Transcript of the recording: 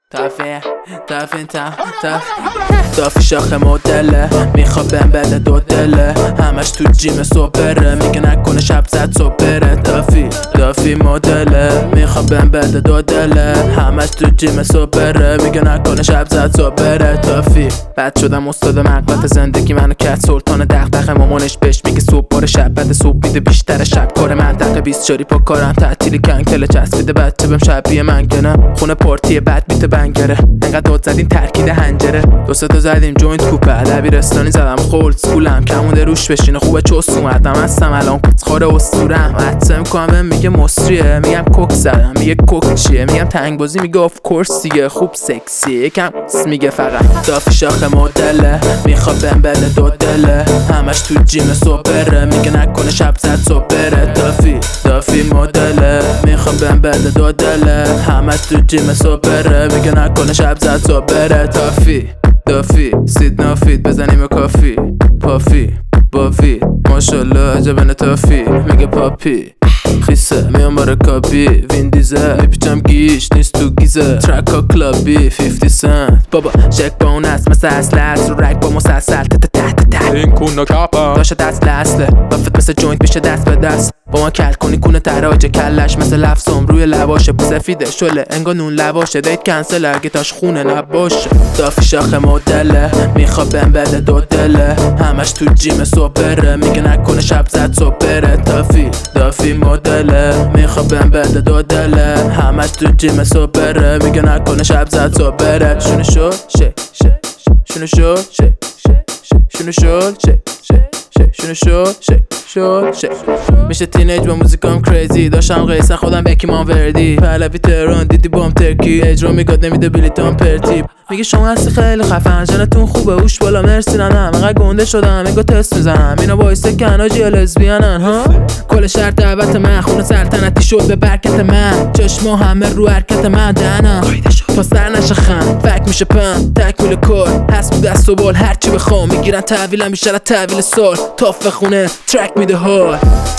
دافی شاخه مدله میخواد بهم بده دو دله همش تو جیم صبح بره میگه نکنه شب زد صبح بره دافی مدله میخواد بهم بده دو دله همش تو جیم صبح بره میگه نکنه شب زد صبح بره بد شدم استاد مقلت زندگی منو کرد سلطان دغدغه مامانش بهش میگه صبح باره شب بعد صبح بیده بیشتر شب کار منطقه 24 پا کارم تعطیلی کنکله چسبیده بچه بهم شبیه من که نه خونه پارتی بعد بیت بنگره انقدر داد زدیم ترکیده هنجره دو سه تا زدیم جوینت کوپه علوی رستانی زدم خولد سکولم کمونده روش بشینه خوبه چوس اومدم هستم الان کسخار اسطورم حدسه میکنم میگه مصریه میگم کوک زدم میگه کوک چیه میگم تنگ بازی میگه آف کورس دیگه خوب سکسی یکم میگه فقط دافی شاخه مدله میخواد بهم بده دو دله همش تو جیم صبح بره میگه نکنه شب زد صبح بره دافی مدله میخواد بهم بده دو دله همش تو جیم صبح بره میگه نکنه شب زد صبح بره دافی سید نافید بزنیم کافی پافی بافی ماشالله عجب نتافی میگه پاپی خیسه میام باره کابی وین دیزه میپیچم گیش نیست تو گیزه ترک ها کلابی 50 سنت بابا شک با اون است مثل اصل رو رک با مسلسل این کونه کپم داشته دست لسله بافت مثل جوینت میشه دست به دست با ما کل کنی کونه تراجه کلش مثل لفظم روی لباشه سفیده شله انگا نون لباشه دیت کنسل اگه تاش خونه نباشه دافی شاخه مدله میخواد بهم بده دو دله همش تو جیم صبح بره میگه نکنه شب زد صبح بره دافی مدله میخواد بهم بده دو دله همش تو جیم صبح بره میگه نکنه شب زد صبح بره شونه شد شونه شد میشه تینیج با موزیکام کریزی داشتم قیسن خودم بکی وردی پهلوی تهران دیدی بام ترکی اجرا میگاد نمیده بلیتام پرتیب میگه شما هستی خیلی خفن جنتون خوبه اوش بالا مرسی ننم انقدر گنده شدم انگار تست میزنم اینا بایسته کناجی یا لزبیانن ها کل شهر دعوت من خونه سلطنتی شد به برکت من چشما همه رو حرکت من دهنم تا سر نشه خم فک میشه پم تکمیل کار هست بود دست و بال هرچی بخوام میگیرن تحویلم بیشتر از تحویل سال تاف خونه ترک میده حال